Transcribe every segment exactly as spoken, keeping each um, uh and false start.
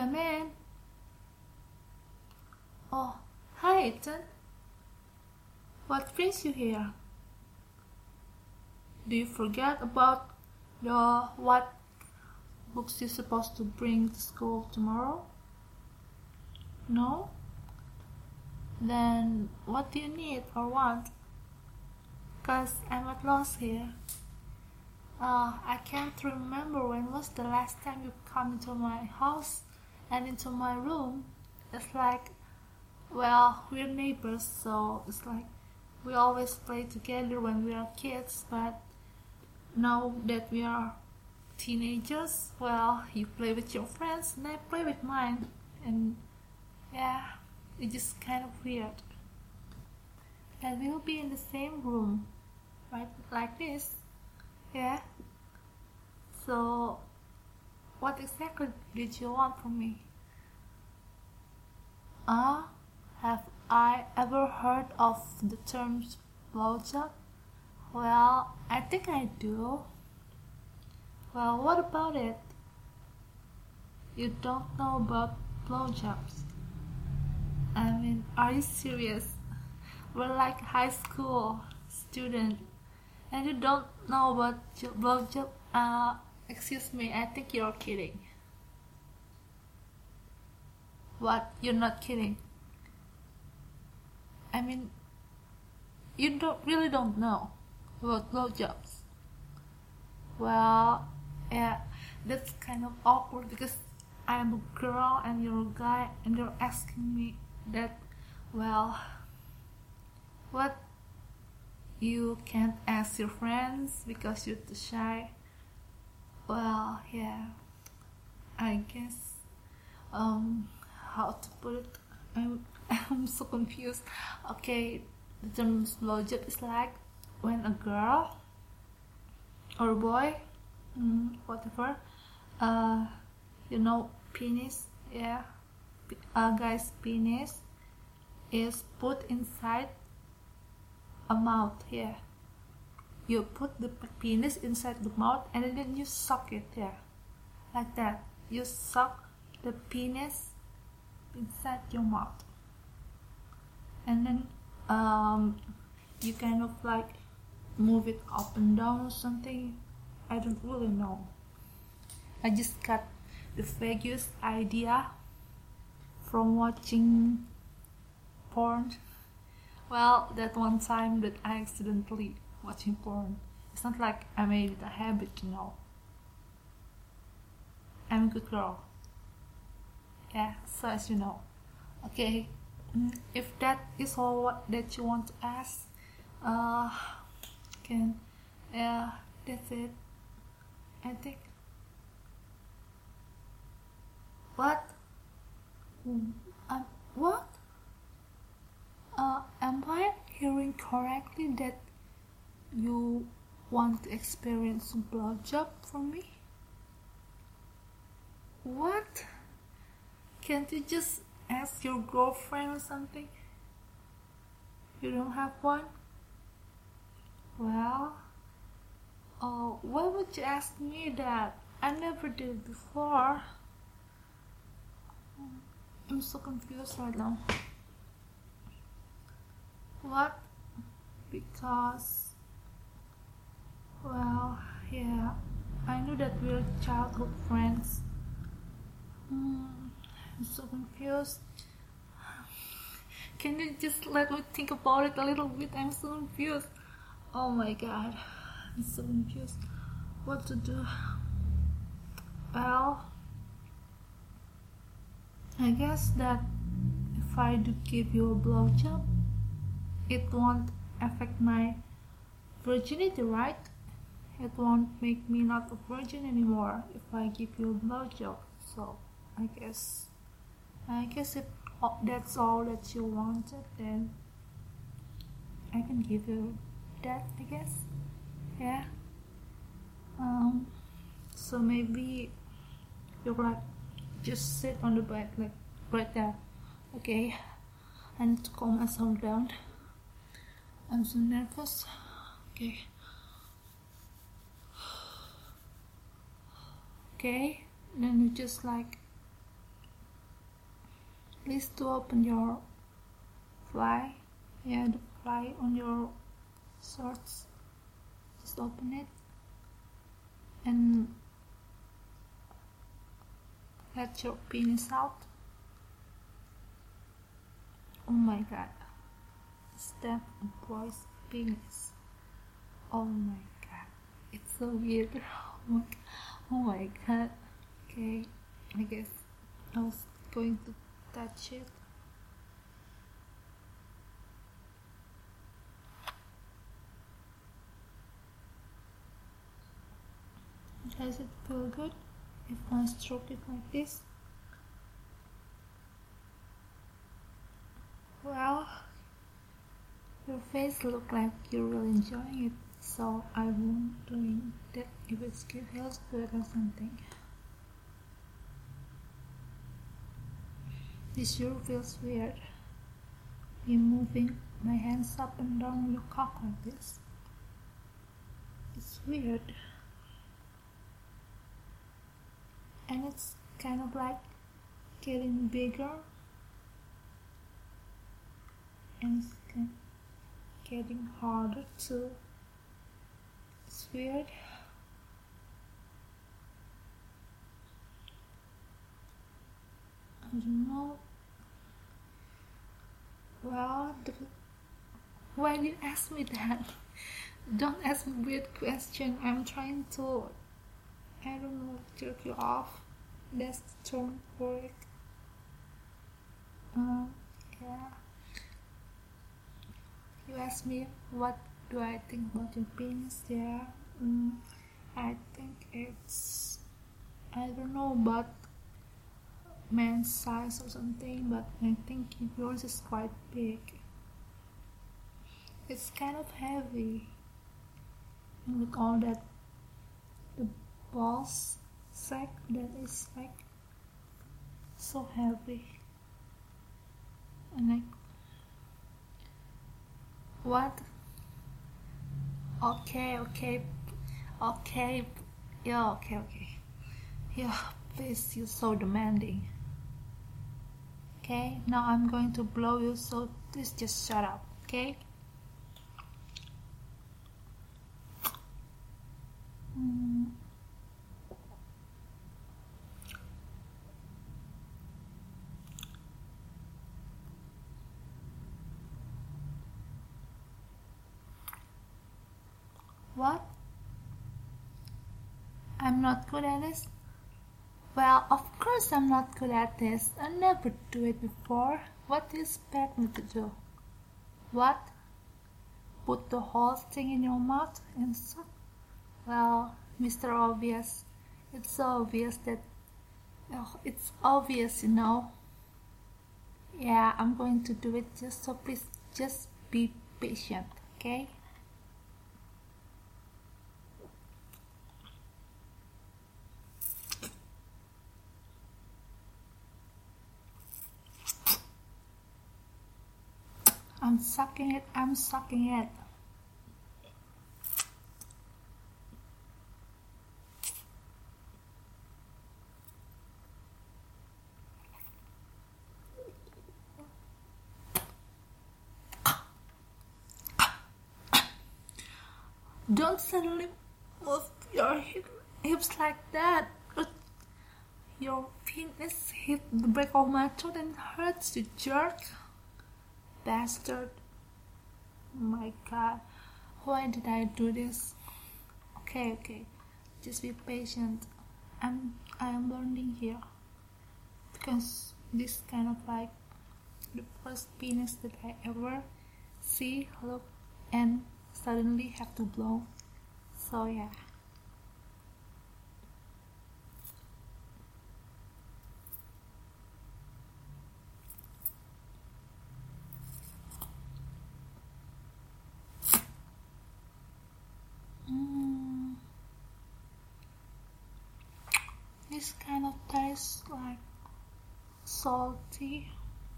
Come in. Oh, hi Ethan. What brings you here? Do you forget about the what books you're supposed to bring to school tomorrow? No? Then what do you need or want? Cause I'm at loss here. Uh, I can't remember when was the last time you come into my house and into my room. It's like, well, we're neighbors, so it's like we always play together when we are kids, but now that we are teenagers, well, you play with your friends and I play with mine, and yeah, it's just kind of weird that we'll be in the same room, right, like this. Yeah. So, what exactly did you want from me? Ah, uh, have I ever heard of the term blowjob? Well, I think I do. Well, what about it? You don't know about blowjobs? I mean, are you serious? We're like high school students, and you don't know about blowjob? Uh, excuse me, I think you're kidding. What? You're not kidding? I mean, you don't really don't know about blowjobs. Well, yeah, that's kind of awkward because I am a girl and you're a guy and you're asking me that. Well, what? You can't ask your friends because you're too shy? Well, yeah, I guess, um, how to put it, I'm, I'm so confused. Okay, the term blowjob is like when a girl or a boy, mm, whatever, uh, you know, penis, yeah, a guy's penis is put inside a mouth, yeah. You put the penis inside the mouth and then you suck it, yeah, like that. You suck the penis inside your mouth, and then um, you kind of like move it up and down or something. I don't really know. I just got the vaguest idea from watching porn. Well, that one time that I accidentally watching porn. It's not like I made it a habit, you know. I'm a good girl. Yeah, so as you know. Okay, if that is all what that you want to ask, uh, can, yeah, that's it. I think. What? Um, what? Uh, am I hearing correctly that you want to experience a blowjob from me? What? Can't you just ask your girlfriend or something? You don't have one? Well, oh, why would you ask me that? I never did before. I'm so confused right now. What? Because, well, yeah, I knew that we're childhood friends. Hmm, I'm so confused. Can you just let me think about it a little bit? I'm so confused. Oh my god, I'm so confused. What to do? Well, I guess that if I do give you a blowjob, it won't affect my virginity, right? It won't make me not a virgin anymore if I give you a blowjob. So I guess, I guess if that's all that you wanted, then I can give you that, I guess. Yeah. Um. So maybe you're like, just sit on the bed, like right there. Okay. I need to calm myself down. I'm so nervous. Okay. Okay. Then you just like please to open your fly. Yeah, the fly on your shorts. Just open it and let your penis out. Oh my god, is that a boy's penis? Oh my god, it's so weird. Oh my, oh my god. Okay, I guess I was going to touch it. Does it feel good if I stroke it like this? Well, your face look like you're really enjoying it, so I won't doing that if it feels good or something. This sure feels weird. Me moving my hands up and down your cock like this. It's weird. And it's kind of like getting bigger. And it's kind of getting harder too. It's weird. I don't know. Well, the, why did you ask me that? Don't ask me weird question. I'm trying to, I don't know, jerk you off. That's the term for it. Um, yeah. You asked me what do I think about your penis? Yeah. Mm, I think it's, I don't know about man's size or something, but I think yours is quite big. It's kind of heavy. And with all that, the balls sack that is like so heavy. And like, what? Okay, okay, okay, yeah, okay, okay. Yeah, please, you're so demanding. Okay, now I'm going to blow you, so please just shut up, okay? Mm. What? I'm not good at this? Well, of course I'm not good at this. I never do it before. What do you expect me to do? What? Put the whole thing in your mouth and suck? Well, Mister Obvious, it's so obvious that... Oh, it's obvious, you know. Yeah, I'm going to do it, just so please just be patient, okay? I'm sucking it, I'm sucking it. Don't suddenly move your hips like that. Your penis hit the back of my throat and hurts, you jerk. Bastard. Oh my god. Why did I do this? Okay, okay. Just be patient. I'm I am learning here. Because this kind of like the first penis that I ever see, look, and suddenly have to blow. So yeah. Mm. This kind of tastes like salty.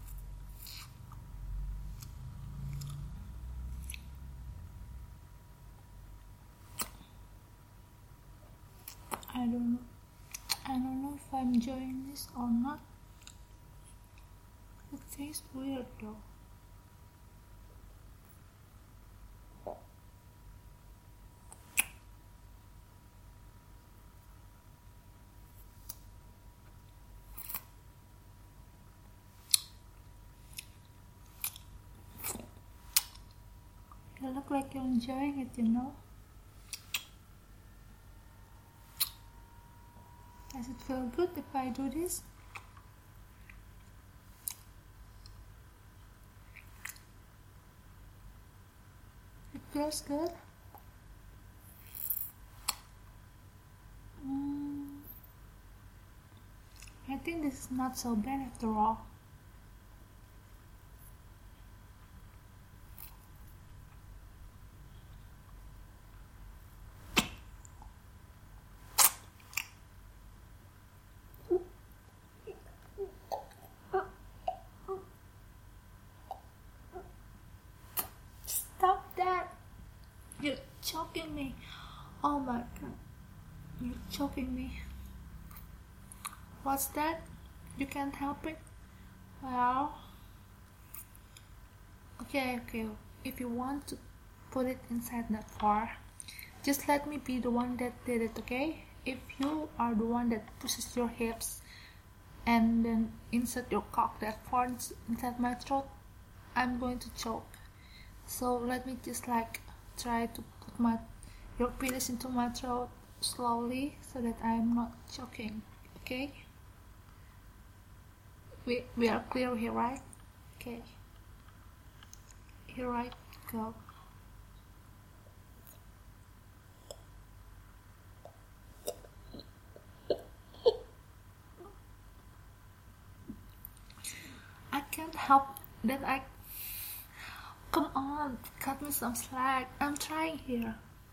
I don't know. I don't know if I'm enjoying this or not. It tastes weird though. You look like you're enjoying it, you know? Does it feel good if I do this? It feels good? Mm, I think this is not so bad after all. Stop that! You're choking me. Oh my god. You're choking me. What's that? You can't help it? Well, okay, okay. If you want to put it inside that far, just let me be the one that did it, okay? If you are the one that pushes your hips and then insert your cock that far inside my throat, I'm going to choke. So let me just like try to put my your penis into my throat slowly so that I'm not choking, okay? We, we are clear here, right? Okay. Here I go. I can't help that I... Come on, cut me some slack. I'm trying here.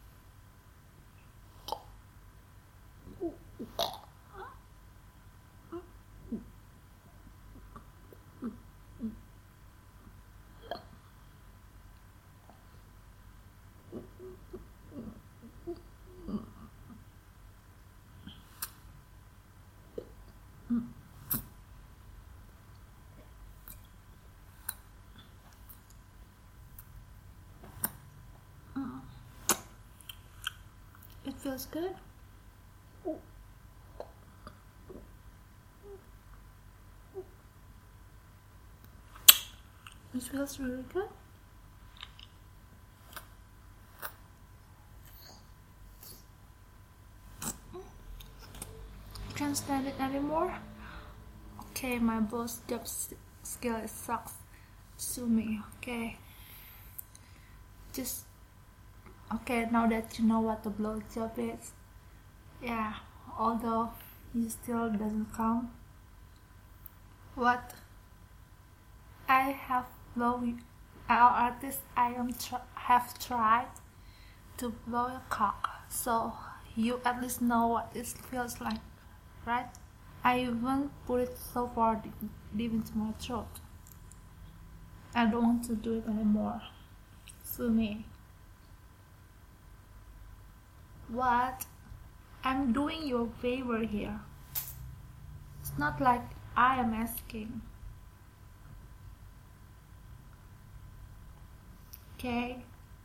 It feels good. It feels really good. Can't stand it anymore. Okay, my blowjob skill sucks. Sue me, okay? Just okay. Now that you know what the blowjob is, yeah. Although it still doesn't come. What I have blown our artist, I am tr have tried to blow a cock, so you at least know what it feels like, right? I even put it so far deep, deep into my throat. I don't want to do it anymore. Sue me. What? I'm doing you a favor here. It's not like I am asking. Okay.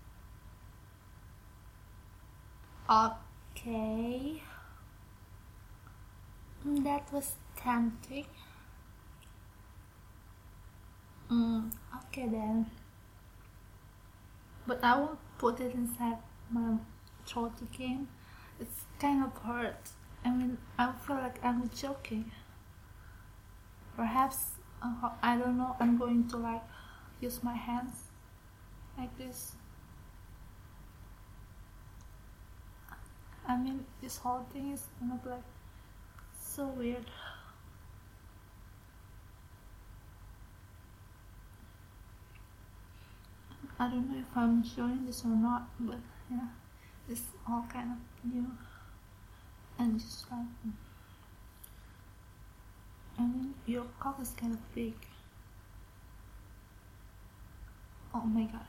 Okay. That was tempting. Mm, okay then. But I won't put it inside my throat again. It's kind of hurt. I mean, I feel like I'm joking. Perhaps, uh, I don't know, I'm going to like use my hands like this. I mean, this whole thing is kind of like so weird. I don't know if I'm showing this or not, but yeah, it's all kind of new and just like, I mean, your cock is kind of big. Oh my god.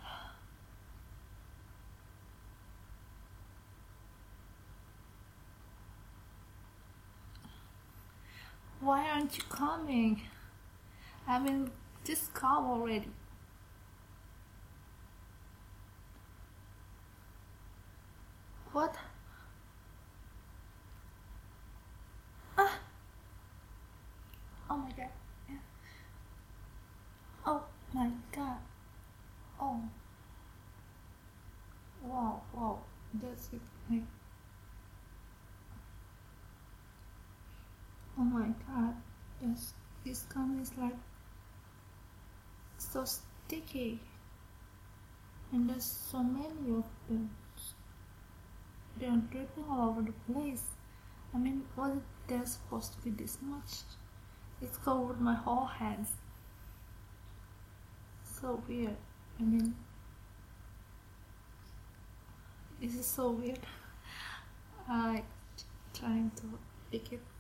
Why aren't you coming? I mean, Just come already. What? Ah! Oh my god. Yeah. Oh my god. Oh. Wow, wow. That's it. Like, oh my god. Yes. This gum is like so sticky. And there's so many of them. They're dripping all over the place. I mean, was it there supposed to be this much? It's covered my whole hands. So weird. I mean, this is so weird. I like trying to pick it.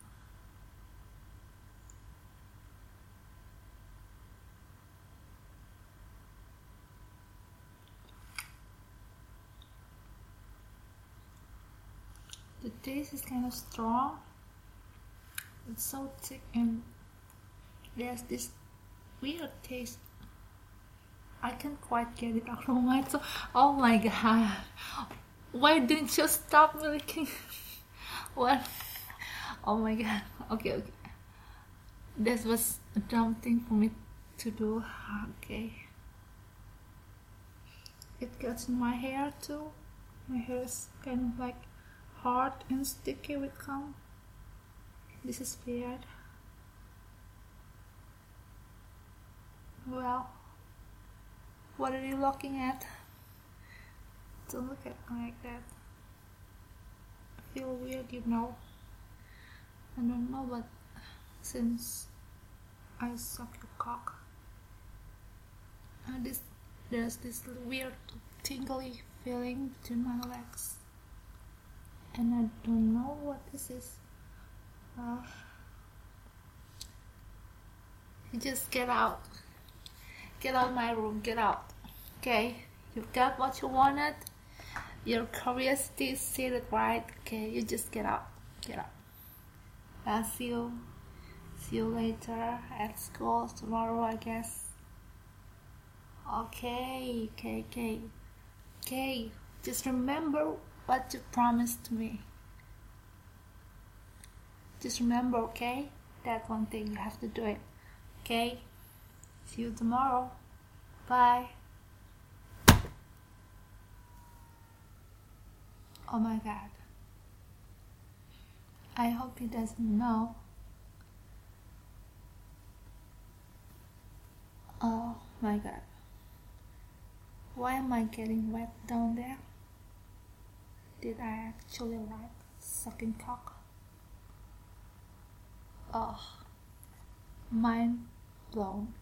The taste is kind of strong. It's so thick and there's this weird taste. I can't quite get it out of my tongue. Oh my god. Why didn't you stop me licking? What? Oh my god. Okay, okay. This was a dumb thing for me to do. Okay. It gets in my hair too. My hair is kind of like hard and sticky with gum. This is weird. Well, what are you looking at? Don't look at me like that. I feel weird, you know. I don't know, but since I suck your cock, and this there's this weird tingly feeling between my legs, and I don't know what this is. Uh, you just get out. Get out of my room. Get out. Okay, you got what you wanted. Your curiosity is seated right. Okay, you just get out. Get out. I'll see you. See you later at school tomorrow, I guess. Okay, okay, okay. Okay, just remember what you promised me. Just remember, okay? That one thing, you have to do it. Okay? See you tomorrow. Bye. Oh my god. I hope he doesn't know. Oh my god. Why am I getting wet down there? Did I actually like sucking cock? Oh, mind blown.